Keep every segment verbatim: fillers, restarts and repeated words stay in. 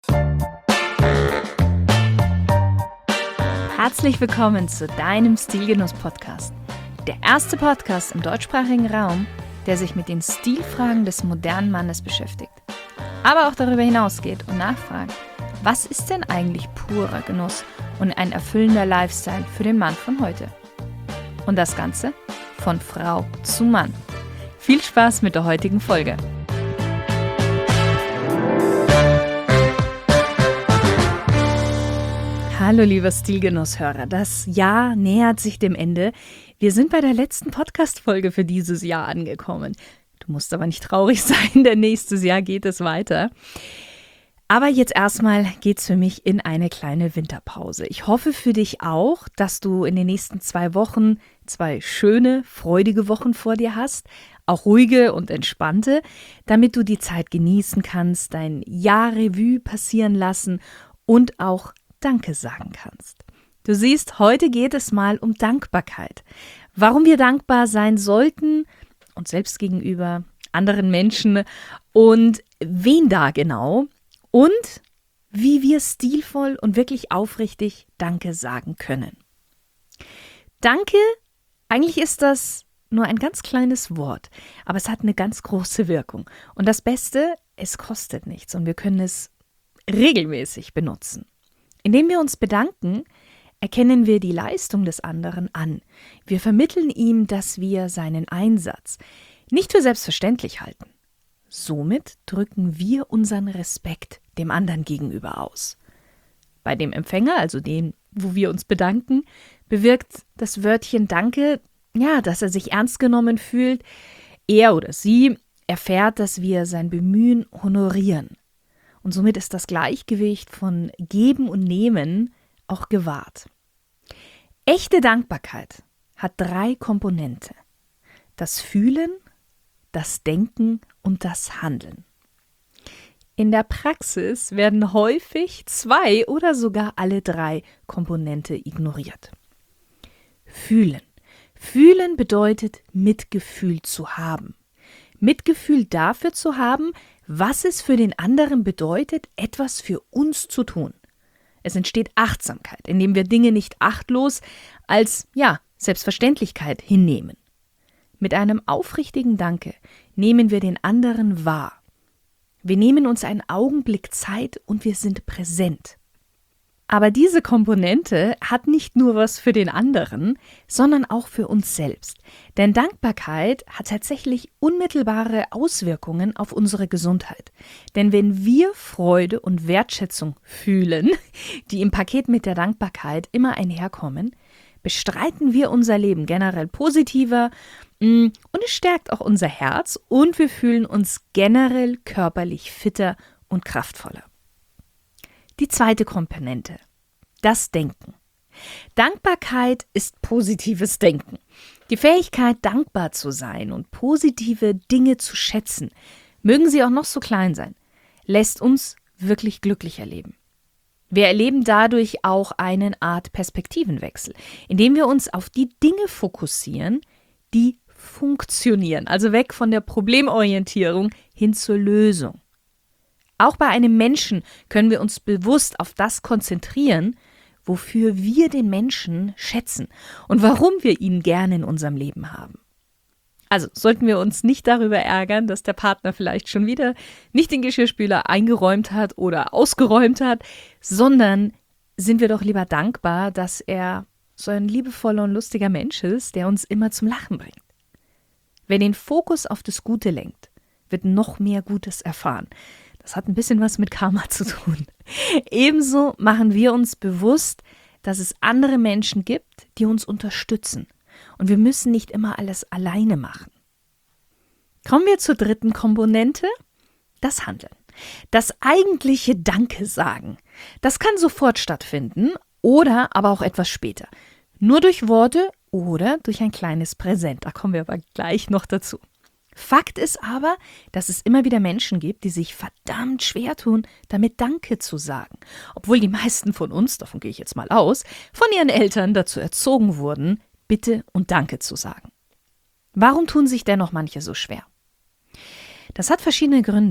Herzlich willkommen zu deinem Stilgenuss-Podcast. Der erste Podcast im deutschsprachigen Raum, der sich mit den Stilfragen des modernen Mannes beschäftigt. Aber auch darüber hinausgeht und nachfragt, was ist denn eigentlich purer Genuss und ein erfüllender Lifestyle für den Mann von heute? Und das Ganze von Frau zu Mann. Viel Spaß mit der heutigen Folge. Hallo lieber Stilgenusshörer, das Jahr nähert sich dem Ende. Wir sind bei der letzten Podcast-Folge für dieses Jahr angekommen. Du musst aber nicht traurig sein, denn nächstes Jahr geht es weiter. Aber jetzt erstmal geht's für mich in eine kleine Winterpause. Ich hoffe für dich auch, dass du in den nächsten zwei Wochen zwei schöne, freudige Wochen vor dir hast, auch ruhige und entspannte, damit du die Zeit genießen kannst, dein Jahr Revue passieren lassen und auch Danke sagen kannst. Du siehst, heute geht es mal um Dankbarkeit. Warum wir dankbar sein sollten, uns selbst gegenüber, anderen Menschen und wen da genau und wie wir stilvoll und wirklich aufrichtig Danke sagen können. Danke, eigentlich ist das nur ein ganz kleines Wort, aber es hat eine ganz große Wirkung. Und das Beste, es kostet nichts und wir können es regelmäßig benutzen. Indem wir uns bedanken, erkennen wir die Leistung des anderen an. Wir vermitteln ihm, dass wir seinen Einsatz nicht für selbstverständlich halten. Somit drücken wir unseren Respekt dem anderen gegenüber aus. Bei dem Empfänger, also dem, wo wir uns bedanken, bewirkt das Wörtchen Danke, ja, dass er sich ernst genommen fühlt. Er oder sie erfährt, dass wir sein Bemühen honorieren. Und somit ist das Gleichgewicht von Geben und Nehmen auch gewahrt. Echte Dankbarkeit hat drei Komponenten: das Fühlen, das Denken und das Handeln. In der Praxis werden häufig zwei oder sogar alle drei Komponenten ignoriert. Fühlen. Fühlen bedeutet, Mitgefühl zu haben. Mitgefühl dafür zu haben, was es für den anderen bedeutet, etwas für uns zu tun. Es entsteht Achtsamkeit, indem wir Dinge nicht achtlos als, ja, Selbstverständlichkeit hinnehmen. Mit einem aufrichtigen Danke nehmen wir den anderen wahr. Wir nehmen uns einen Augenblick Zeit und wir sind präsent. Aber diese Komponente hat nicht nur was für den anderen, sondern auch für uns selbst. Denn Dankbarkeit hat tatsächlich unmittelbare Auswirkungen auf unsere Gesundheit. Denn wenn wir Freude und Wertschätzung fühlen, die im Paket mit der Dankbarkeit immer einherkommen, bestreiten wir unser Leben generell positiver und es stärkt auch unser Herz und wir fühlen uns generell körperlich fitter und kraftvoller. Die zweite Komponente, das Denken. Dankbarkeit ist positives Denken. Die Fähigkeit, dankbar zu sein und positive Dinge zu schätzen, mögen sie auch noch so klein sein, lässt uns wirklich glücklich erleben. Wir erleben dadurch auch eine Art Perspektivenwechsel, indem wir uns auf die Dinge fokussieren, die funktionieren, also weg von der Problemorientierung hin zur Lösung. Auch bei einem Menschen können wir uns bewusst auf das konzentrieren, wofür wir den Menschen schätzen und warum wir ihn gerne in unserem Leben haben. Also sollten wir uns nicht darüber ärgern, dass der Partner vielleicht schon wieder nicht den Geschirrspüler eingeräumt hat oder ausgeräumt hat, sondern sind wir doch lieber dankbar, dass er so ein liebevoller und lustiger Mensch ist, der uns immer zum Lachen bringt. Wer den Fokus auf das Gute lenkt, wird noch mehr Gutes erfahren. Das hat ein bisschen was mit Karma zu tun. Ebenso machen wir uns bewusst, dass es andere Menschen gibt, die uns unterstützen. Und wir müssen nicht immer alles alleine machen. Kommen wir zur dritten Komponente, das Handeln. Das eigentliche Danke sagen. Das kann sofort stattfinden oder aber auch etwas später. Nur durch Worte oder durch ein kleines Präsent. Da kommen wir aber gleich noch dazu. Fakt ist aber, dass es immer wieder Menschen gibt, die sich verdammt schwer tun, damit Danke zu sagen. Obwohl die meisten von uns, davon gehe ich jetzt mal aus, von ihren Eltern dazu erzogen wurden, Bitte und Danke zu sagen. Warum tun sich dennoch manche so schwer? Das hat verschiedene Gründe.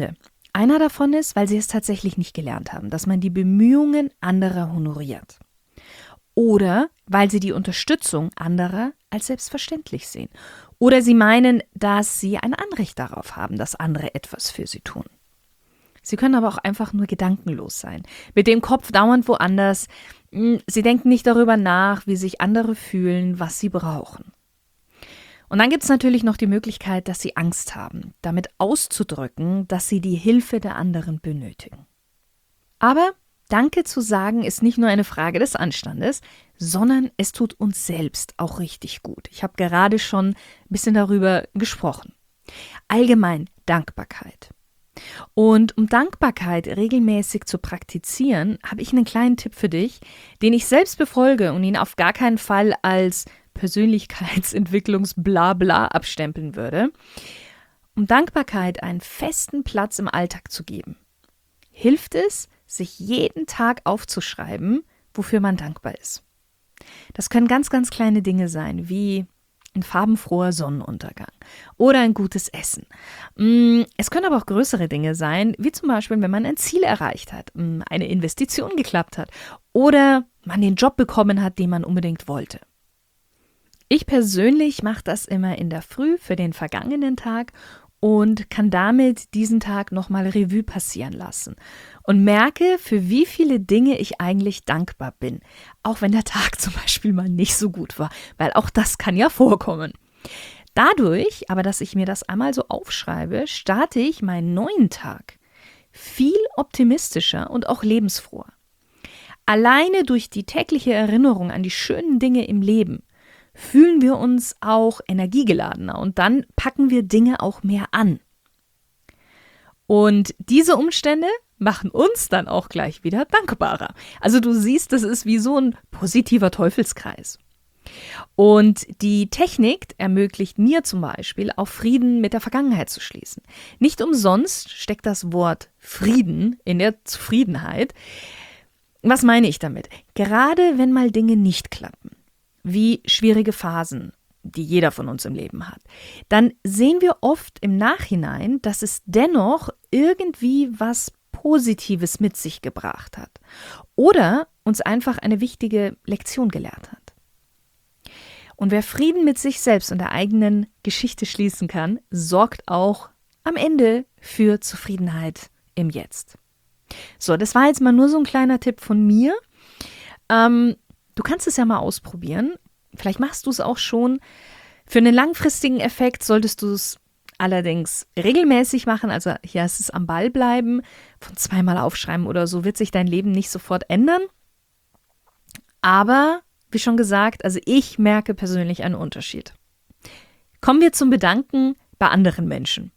Einer davon ist, weil sie es tatsächlich nicht gelernt haben, dass man die Bemühungen anderer honoriert. Oder weil sie die Unterstützung anderer als selbstverständlich sehen. Oder sie meinen, dass sie ein Anrecht darauf haben, dass andere etwas für sie tun. Sie können aber auch einfach nur gedankenlos sein, mit dem Kopf dauernd woanders. Sie denken nicht darüber nach, wie sich andere fühlen, was sie brauchen. Und dann gibt es natürlich noch die Möglichkeit, dass sie Angst haben, damit auszudrücken, dass sie die Hilfe der anderen benötigen. Aber Danke zu sagen ist nicht nur eine Frage des Anstandes, sondern es tut uns selbst auch richtig gut. Ich habe gerade schon ein bisschen darüber gesprochen. Allgemein Dankbarkeit. Und um Dankbarkeit regelmäßig zu praktizieren, habe ich einen kleinen Tipp für dich, den ich selbst befolge und ihn auf gar keinen Fall als Persönlichkeitsentwicklungs-Blabla abstempeln würde. Um Dankbarkeit einen festen Platz im Alltag zu geben, hilft es, sich jeden Tag aufzuschreiben, wofür man dankbar ist. Das können ganz, ganz kleine Dinge sein, wie ein farbenfroher Sonnenuntergang oder ein gutes Essen. Es können aber auch größere Dinge sein, wie zum Beispiel, wenn man ein Ziel erreicht hat, eine Investition geklappt hat oder man den Job bekommen hat, den man unbedingt wollte. Ich persönlich mache das immer in der Früh für den vergangenen Tag und kann damit diesen Tag nochmal Revue passieren lassen und merke, für wie viele Dinge ich eigentlich dankbar bin, auch wenn der Tag zum Beispiel mal nicht so gut war, weil auch das kann ja vorkommen. Dadurch, aber dass ich mir das einmal so aufschreibe, starte ich meinen neuen Tag viel optimistischer und auch lebensfroher. Alleine durch die tägliche Erinnerung an die schönen Dinge im Leben fühlen wir uns auch energiegeladener und dann packen wir Dinge auch mehr an. Und diese Umstände machen uns dann auch gleich wieder dankbarer. Also du siehst, das ist wie so ein positiver Teufelskreis. Und die Technik ermöglicht mir zum Beispiel, auch Frieden mit der Vergangenheit zu schließen. Nicht umsonst steckt das Wort Frieden in der Zufriedenheit. Was meine ich damit? Gerade wenn mal Dinge nicht klappen, wie schwierige Phasen, die jeder von uns im Leben hat, dann sehen wir oft im Nachhinein, dass es dennoch irgendwie was Positives mit sich gebracht hat oder uns einfach eine wichtige Lektion gelehrt hat. Und wer Frieden mit sich selbst und der eigenen Geschichte schließen kann, sorgt auch am Ende für Zufriedenheit im Jetzt. So, das war jetzt mal nur so ein kleiner Tipp von mir. Ähm, Du kannst es ja mal ausprobieren. Vielleicht machst du es auch schon. Für einen langfristigen Effekt solltest du es allerdings regelmäßig machen. Also hier ist es am Ball bleiben. Von zweimal aufschreiben oder so wird sich dein Leben nicht sofort ändern. Aber, wie schon gesagt, also ich merke persönlich einen Unterschied. Kommen wir zum Bedanken bei anderen Menschen.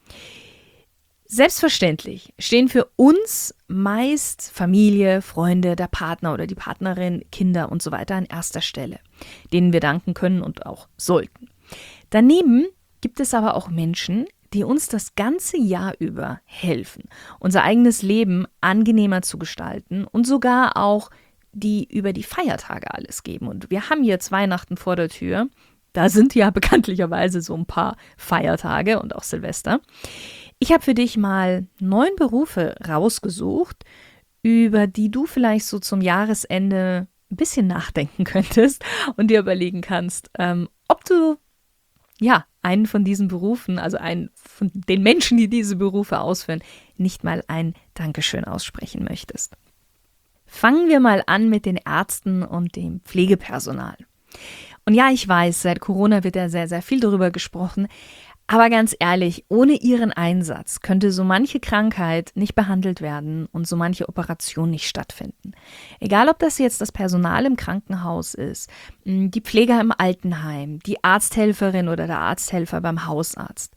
Selbstverständlich stehen für uns meist Familie, Freunde, der Partner oder die Partnerin, Kinder und so weiter an erster Stelle, denen wir danken können und auch sollten. Daneben gibt es aber auch Menschen, die uns das ganze Jahr über helfen, unser eigenes Leben angenehmer zu gestalten und sogar auch die über die Feiertage alles geben. Und wir haben jetzt Weihnachten vor der Tür. Da sind ja bekanntlicherweise so ein paar Feiertage und auch Silvester. Ich habe für dich mal neun Berufe rausgesucht, über die du vielleicht so zum Jahresende ein bisschen nachdenken könntest und dir überlegen kannst, ähm, ob du ja einen von diesen Berufen, also einen von den Menschen, die diese Berufe ausführen, nicht mal ein Dankeschön aussprechen möchtest. Fangen wir mal an mit den Ärzten und dem Pflegepersonal. Und ja, ich weiß, seit Corona wird ja sehr, sehr viel darüber gesprochen. Aber ganz ehrlich, ohne ihren Einsatz könnte so manche Krankheit nicht behandelt werden und so manche Operation nicht stattfinden. Egal, ob das jetzt das Personal im Krankenhaus ist, die Pfleger im Altenheim, die Arzthelferin oder der Arzthelfer beim Hausarzt.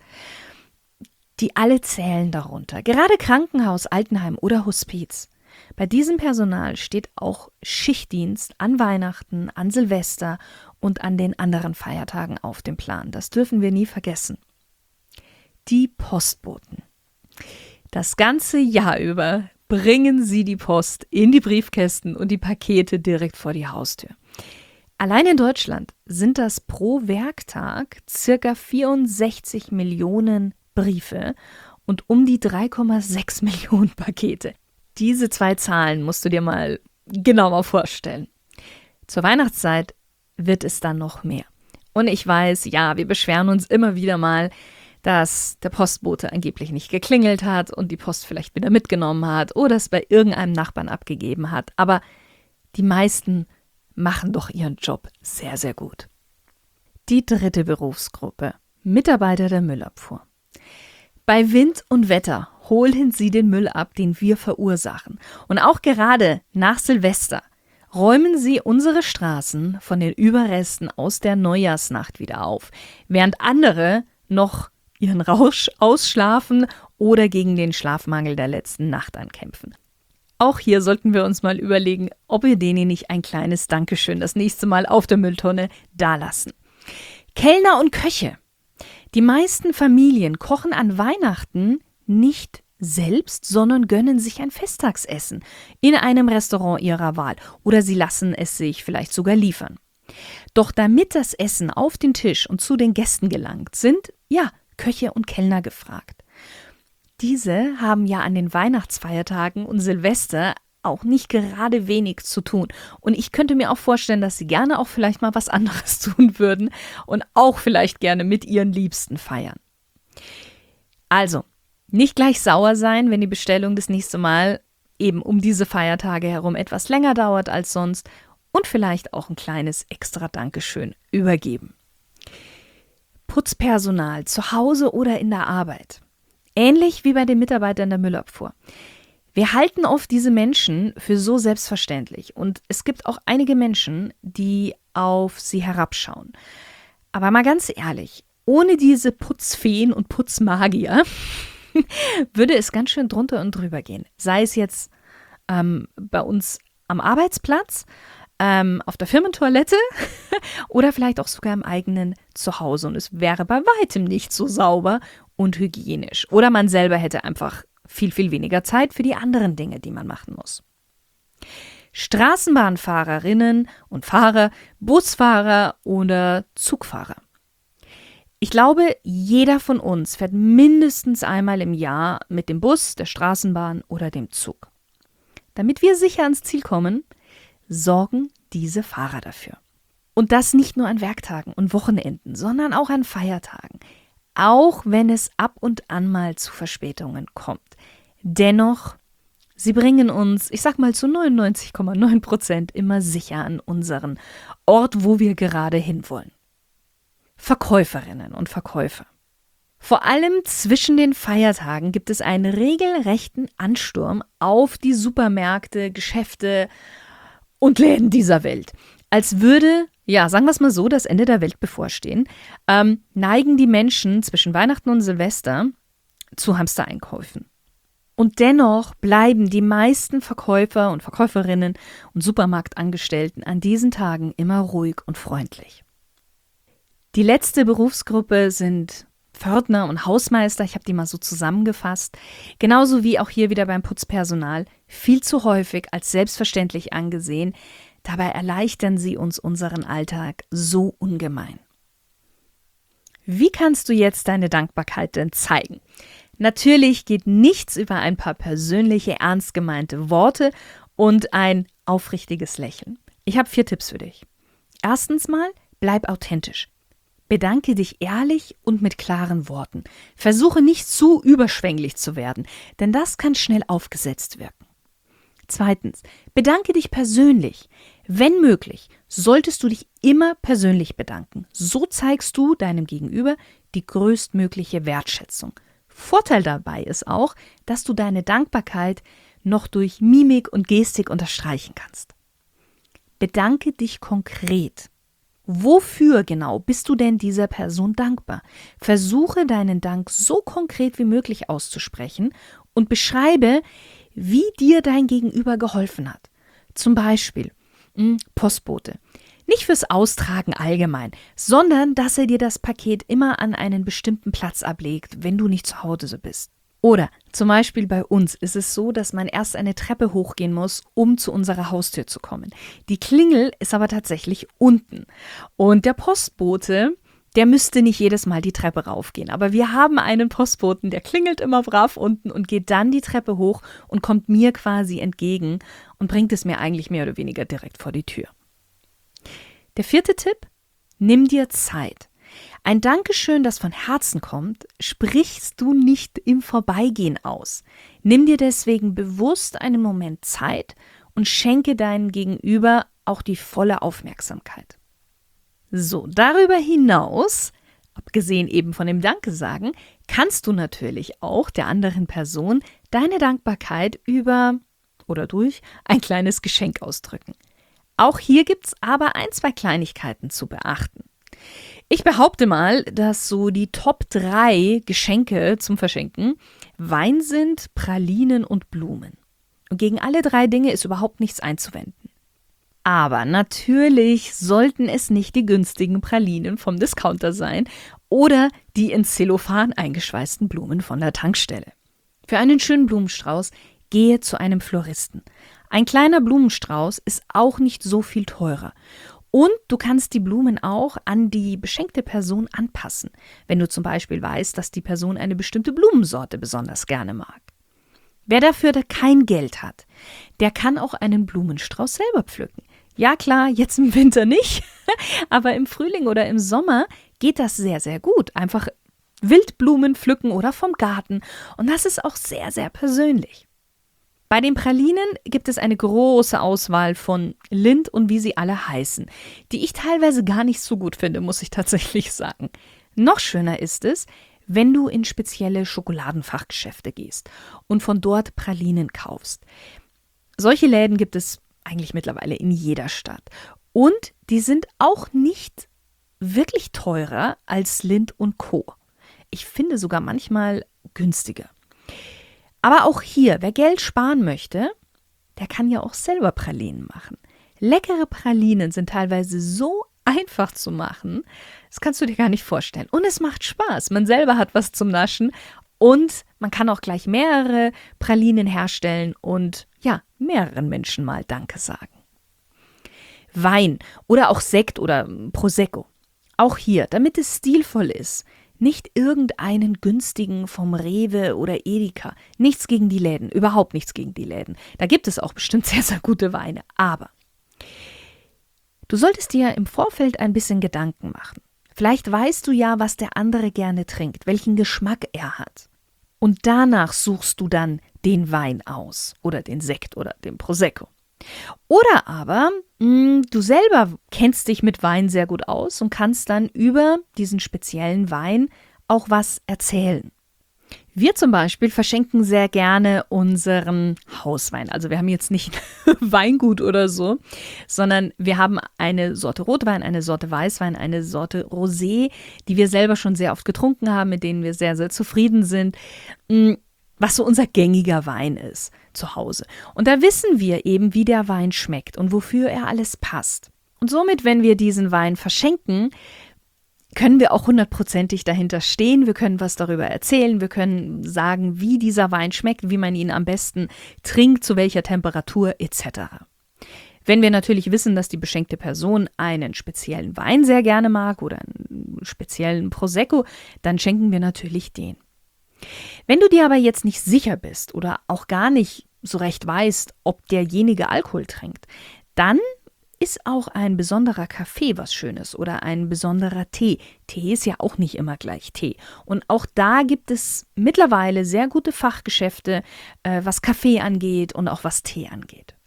Die alle zählen darunter. Gerade Krankenhaus, Altenheim oder Hospiz. Bei diesem Personal steht auch Schichtdienst an Weihnachten, an Silvester und an den anderen Feiertagen auf dem Plan. Das dürfen wir nie vergessen. Die Postboten. Das ganze Jahr über bringen sie die Post in die Briefkästen und die Pakete direkt vor die Haustür. Allein in Deutschland sind das pro Werktag circa vierundsechzig Millionen Briefe und um die drei Komma sechs Millionen Pakete. Diese zwei Zahlen musst du dir mal genauer vorstellen. Zur Weihnachtszeit wird es dann noch mehr. Und ich weiß, ja, wir beschweren uns immer wieder mal, dass der Postbote angeblich nicht geklingelt hat und die Post vielleicht wieder mitgenommen hat oder es bei irgendeinem Nachbarn abgegeben hat. Aber die meisten machen doch ihren Job sehr, sehr gut. Die dritte Berufsgruppe: Mitarbeiter der Müllabfuhr. Bei Wind und Wetter holen sie den Müll ab, den wir verursachen. Und auch gerade nach Silvester räumen sie unsere Straßen von den Überresten aus der Neujahrsnacht wieder auf, während andere noch ihren Rausch ausschlafen oder gegen den Schlafmangel der letzten Nacht ankämpfen. Auch hier sollten wir uns mal überlegen, ob wir denen nicht ein kleines Dankeschön das nächste Mal auf der Mülltonne dalassen. Kellner und Köche. Die meisten Familien kochen an Weihnachten nicht selbst, sondern gönnen sich ein Festtagsessen in einem Restaurant ihrer Wahl oder sie lassen es sich vielleicht sogar liefern. Doch damit das Essen auf den Tisch und zu den Gästen gelangt, sind, ja, Köche und Kellner gefragt. Diese haben ja an den Weihnachtsfeiertagen und Silvester auch nicht gerade wenig zu tun. Und ich könnte mir auch vorstellen, dass sie gerne auch vielleicht mal was anderes tun würden und auch vielleicht gerne mit ihren Liebsten feiern. Also, nicht gleich sauer sein, wenn die Bestellung das nächste Mal eben um diese Feiertage herum etwas länger dauert als sonst und vielleicht auch ein kleines extra Dankeschön übergeben. Putzpersonal zu Hause oder in der Arbeit. Ähnlich wie bei den Mitarbeitern der Müllabfuhr. Wir halten oft diese Menschen für so selbstverständlich und es gibt auch einige Menschen, die auf sie herabschauen. Aber mal ganz ehrlich, ohne diese Putzfeen und Putzmagier würde es ganz schön drunter und drüber gehen. Sei es jetzt ähm, bei uns am Arbeitsplatz, ähm, auf der Firmentoilette oder vielleicht auch sogar im eigenen Zuhause. Und es wäre bei weitem nicht so sauber und hygienisch. Oder man selber hätte einfach viel, viel weniger Zeit für die anderen Dinge, die man machen muss. Straßenbahnfahrerinnen und Fahrer, Busfahrer oder Zugfahrer. Ich glaube, jeder von uns fährt mindestens einmal im Jahr mit dem Bus, der Straßenbahn oder dem Zug. Damit wir sicher ans Ziel kommen, sorgen diese Fahrer dafür. Und das nicht nur an Werktagen und Wochenenden, sondern auch an Feiertagen. Auch wenn es ab und an mal zu Verspätungen kommt. Dennoch, sie bringen uns, ich sag mal zu neunundneunzig Komma neun Prozent immer sicher an unseren Ort, wo wir gerade hinwollen. Verkäuferinnen und Verkäufer. Vor allem zwischen den Feiertagen gibt es einen regelrechten Ansturm auf die Supermärkte, Geschäfte und Läden dieser Welt. Als würde, ja, sagen wir es mal so, das Ende der Welt bevorstehen, ähm, neigen die Menschen zwischen Weihnachten und Silvester zu Hamstereinkäufen. Und dennoch bleiben die meisten Verkäufer und Verkäuferinnen und Supermarktangestellten an diesen Tagen immer ruhig und freundlich. Die letzte Berufsgruppe sind Pförtner und Hausmeister, ich habe die mal so zusammengefasst, genauso wie auch hier wieder beim Putzpersonal, viel zu häufig als selbstverständlich angesehen. Dabei erleichtern sie uns unseren Alltag so ungemein. Wie kannst du jetzt deine Dankbarkeit denn zeigen? Natürlich geht nichts über ein paar persönliche, ernst gemeinte Worte und ein aufrichtiges Lächeln. Ich habe vier Tipps für dich. Erstens mal, bleib authentisch. Bedanke dich ehrlich und mit klaren Worten. Versuche nicht zu überschwänglich zu werden, denn das kann schnell aufgesetzt wirken. Zweitens, bedanke dich persönlich. Wenn möglich, solltest du dich immer persönlich bedanken. So zeigst du deinem Gegenüber die größtmögliche Wertschätzung. Vorteil dabei ist auch, dass du deine Dankbarkeit noch durch Mimik und Gestik unterstreichen kannst. Bedanke dich konkret. Wofür genau bist du denn dieser Person dankbar? Versuche deinen Dank so konkret wie möglich auszusprechen und beschreibe, wie dir dein Gegenüber geholfen hat. Zum Beispiel mh, Postbote. Nicht fürs Austragen allgemein, sondern dass er dir das Paket immer an einen bestimmten Platz ablegt, wenn du nicht zu Hause bist. Oder zum Beispiel bei uns ist es so, dass man erst eine Treppe hochgehen muss, um zu unserer Haustür zu kommen. Die Klingel ist aber tatsächlich unten. Und der Postbote, der müsste nicht jedes Mal die Treppe raufgehen. Aber wir haben einen Postboten, der klingelt immer brav unten und geht dann die Treppe hoch und kommt mir quasi entgegen und bringt es mir eigentlich mehr oder weniger direkt vor die Tür. Der vierte Tipp: Nimm dir Zeit. Ein Dankeschön, das von Herzen kommt, sprichst du nicht im Vorbeigehen aus. Nimm dir deswegen bewusst einen Moment Zeit und schenke deinem Gegenüber auch die volle Aufmerksamkeit. So, darüber hinaus, abgesehen eben von dem Danke sagen, kannst du natürlich auch der anderen Person deine Dankbarkeit über oder durch ein kleines Geschenk ausdrücken. Auch hier gibt es aber ein, zwei Kleinigkeiten zu beachten. Ich behaupte mal, dass so die Top drei Geschenke zum Verschenken Wein sind, Pralinen und Blumen. Und gegen alle drei Dinge ist überhaupt nichts einzuwenden. Aber natürlich sollten es nicht die günstigen Pralinen vom Discounter sein oder die in Zellophan eingeschweißten Blumen von der Tankstelle. Für einen schönen Blumenstrauß gehe zu einem Floristen. Ein kleiner Blumenstrauß ist auch nicht so viel teurer. Und du kannst die Blumen auch an die beschenkte Person anpassen, wenn du zum Beispiel weißt, dass die Person eine bestimmte Blumensorte besonders gerne mag. Wer dafür kein Geld hat, der kann auch einen Blumenstrauß selber pflücken. Ja klar, jetzt im Winter nicht, aber im Frühling oder im Sommer geht das sehr, sehr gut. Einfach Wildblumen pflücken oder vom Garten. Und das ist auch sehr, sehr persönlich. Bei den Pralinen gibt es eine große Auswahl von Lindt und wie sie alle heißen, die ich teilweise gar nicht so gut finde, muss ich tatsächlich sagen. Noch schöner ist es, wenn du in spezielle Schokoladenfachgeschäfte gehst und von dort Pralinen kaufst. Solche Läden gibt es eigentlich mittlerweile in jeder Stadt. Und die sind auch nicht wirklich teurer als Lindt und Co. Ich finde sogar manchmal günstiger. Aber auch hier, wer Geld sparen möchte, der kann ja auch selber Pralinen machen. Leckere Pralinen sind teilweise so einfach zu machen, das kannst du dir gar nicht vorstellen. Und es macht Spaß. Man selber hat was zum Naschen und man kann auch gleich mehrere Pralinen herstellen und ja, mehreren Menschen mal Danke sagen. Wein oder auch Sekt oder Prosecco. Auch hier, damit es stilvoll ist, nicht irgendeinen günstigen vom Rewe oder Edeka. Nichts gegen die Läden, überhaupt nichts gegen die Läden. Da gibt es auch bestimmt sehr, sehr gute Weine. Aber du solltest dir im Vorfeld ein bisschen Gedanken machen. Vielleicht weißt du ja, was der andere gerne trinkt, welchen Geschmack er hat. Und danach suchst du dann den Wein aus oder den Sekt oder den Prosecco. Oder aber mh, du selber kennst dich mit Wein sehr gut aus und kannst dann über diesen speziellen Wein auch was erzählen. Wir zum Beispiel verschenken sehr gerne unseren Hauswein. Also wir haben jetzt nicht Weingut oder so, sondern wir haben eine Sorte Rotwein, eine Sorte Weißwein, eine Sorte Rosé, die wir selber schon sehr oft getrunken haben, mit denen wir sehr, sehr zufrieden sind, was so unser gängiger Wein ist zu Hause. Und da wissen wir eben, wie der Wein schmeckt und wofür er alles passt. Und somit, wenn wir diesen Wein verschenken, können wir auch hundertprozentig dahinter stehen. Wir können was darüber erzählen. Wir können sagen, wie dieser Wein schmeckt, wie man ihn am besten trinkt, zu welcher Temperatur et cetera. Wenn wir natürlich wissen, dass die beschenkte Person einen speziellen Wein sehr gerne mag oder einen speziellen Prosecco, dann schenken wir natürlich den. Wenn du dir aber jetzt nicht sicher bist oder auch gar nicht so recht weißt, ob derjenige Alkohol trinkt, dann ist auch ein besonderer Kaffee was Schönes oder ein besonderer Tee. Tee ist ja auch nicht immer gleich Tee. Und auch da gibt es mittlerweile sehr gute Fachgeschäfte, äh, was Kaffee angeht und auch was Tee angeht.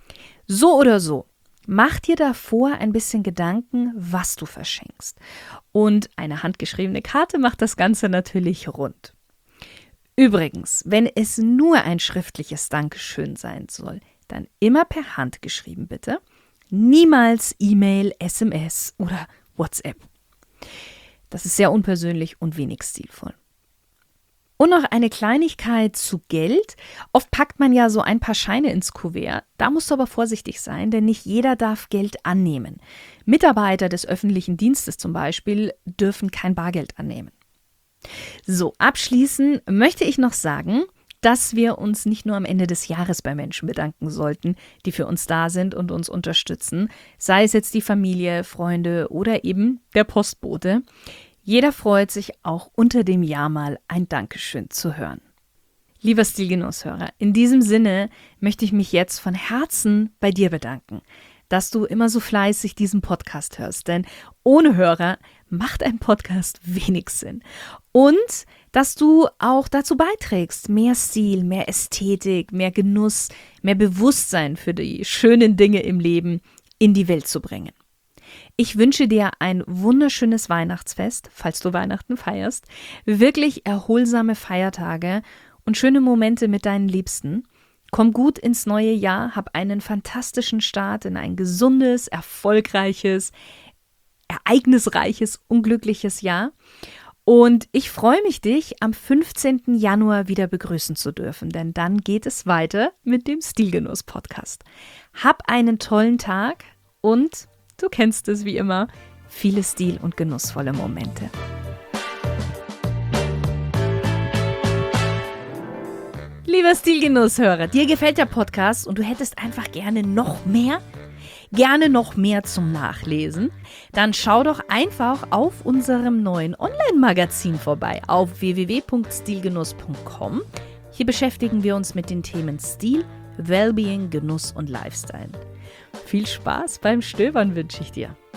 So oder so, mach dir davor ein bisschen Gedanken, was du verschenkst. Und eine handgeschriebene Karte macht das Ganze natürlich rund. Übrigens, wenn es nur ein schriftliches Dankeschön sein soll, dann immer per Hand geschrieben bitte. Niemals E-Mail, S M S oder WhatsApp. Das ist sehr unpersönlich und wenig stilvoll. Und noch eine Kleinigkeit zu Geld. Oft packt man ja so ein paar Scheine ins Kuvert. Da musst du aber vorsichtig sein, denn nicht jeder darf Geld annehmen. Mitarbeiter des öffentlichen Dienstes zum Beispiel dürfen kein Bargeld annehmen. So, abschließend möchte ich noch sagen, dass wir uns nicht nur am Ende des Jahres bei Menschen bedanken sollten, die für uns da sind und uns unterstützen, sei es jetzt die Familie, Freunde oder eben der Postbote. Jeder freut sich auch unter dem Jahr mal ein Dankeschön zu hören. Lieber Stilgenusshörer, in diesem Sinne möchte ich mich jetzt von Herzen bei dir bedanken, dass du immer so fleißig diesen Podcast hörst, denn ohne Hörer macht ein Podcast wenig Sinn. Und dass du auch dazu beiträgst, mehr Stil, mehr Ästhetik, mehr Genuss, mehr Bewusstsein für die schönen Dinge im Leben in die Welt zu bringen. Ich wünsche dir ein wunderschönes Weihnachtsfest, falls du Weihnachten feierst, wirklich erholsame Feiertage und schöne Momente mit deinen Liebsten. Komm gut ins neue Jahr, hab einen fantastischen Start in ein gesundes, erfolgreiches, ereignisreiches, unglückliches Jahr. Und ich freue mich, dich am fünfzehnten Januar wieder begrüßen zu dürfen, denn dann geht es weiter mit dem Stilgenuss-Podcast. Hab einen tollen Tag und, du kennst es wie immer, viele stil- und genussvolle Momente. Lieber Stilgenusshörer, dir gefällt der Podcast und du hättest einfach gerne noch mehr? Gerne noch mehr zum Nachlesen? Dann schau doch einfach auf unserem neuen Online-Magazin vorbei auf w w w punkt stilgenuss punkt com. Hier beschäftigen wir uns mit den Themen Stil, Wellbeing, Genuss und Lifestyle. Viel Spaß beim Stöbern wünsche ich dir.